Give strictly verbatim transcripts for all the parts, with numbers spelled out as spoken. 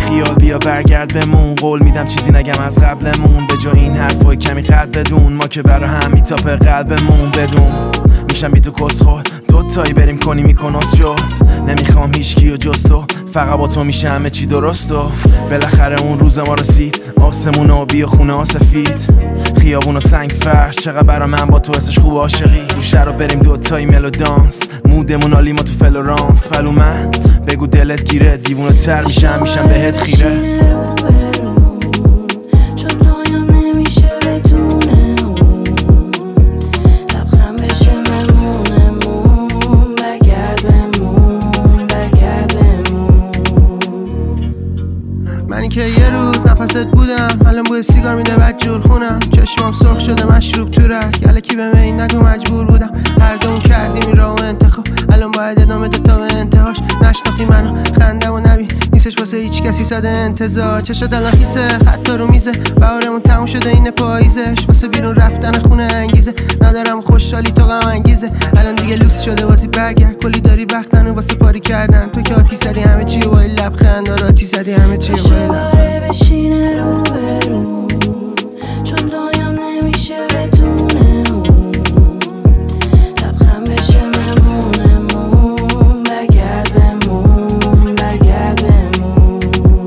خیال بیا برگرد بمون، قول میدم چیزی نگم از قبلمون، به جا این حرفای کمی قد بدون، ما که برا هم میتاپ قلبمون بدون. میشم بی تو کسخور دوتایی بریم کنی میکناس شو، نمیخوام هیچکی و جز تو، فقط با تو میشه همه چی درست و بالاخره اون روز ما رسید. آسمون آبی و خونه ها سفید، خیابون و سنگ فرش، چقدر برا من با تو حسش خوب عاشقی. گوشه رو بریم دوتایی ملو دانس، مودمون عالی ما تو فلورانس. پلو من بگو دلت گیره، دیوونه تر میشم میشم بهت خیره. منی که یه روز نفست بودم، الان بوی سیگار میده بد جور خونم، چشمام سرخ شده مشروب تو رک، یلکی به این نگو مجبور بودم، هر دوم کردیم این راهو انتخاب، الان باید ادامه ده تا به انتهاش. نشناختی منو خنده و نبی نیستش واسه هیچ کسی ساده انتظار، چشات الان خیسه خط رو میزه، بهارمون تموم شده این پاییزش، واسه بیرون رفتن خونه انگیزه، ندارم خوشحالی تو غم انگیزه، الان دیگه لوس شده بازی برگرد، کلی داری وقت هنو واسه پاری کردن، تو که آتی زدی همه چی با لبخند، آره آتی زدی همه چی دوباره بشینه رو برو، چون دایم نمیشه بدونه اون، لبخند بشه ممونمون، بگرد بمون بگرد بمون.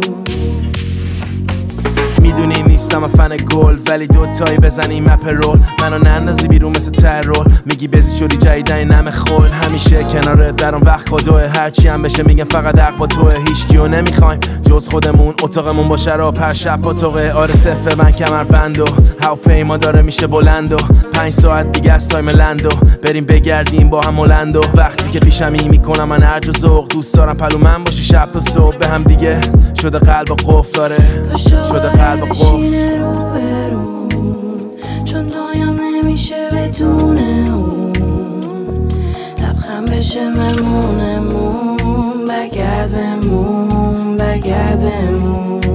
میدونی نیستم فن گل، ولی دوتایی بزنیم اپ رول، منو نندازی بیرون مثل ترول، میگی بزی شدی جاییدن نم خول، همیشه کنارت درم وقت کدوه، هرچی هم بشه میگم فقط حق با توه، هیچکیو نمیخوایم جز خودمون، اتاقمون با شراب هر شب پاتوقه، آره صفه من کمر بندو، هواپیما داره میشه بلندو، پنج ساعت دیگه از تایم لندو، بریم بگردیم با هم هلندو، وقتی که پیشمی میکنم من هرج و ذوق، دوست دارم پلو من باشی شب تا صبح، به هم دیگه شده قلب و قفل داره، شده قلب و قفل. چون دایم نمیشه بدونه اون، لبخند بشه ممونمون، بگرد بمون بگرد بمون.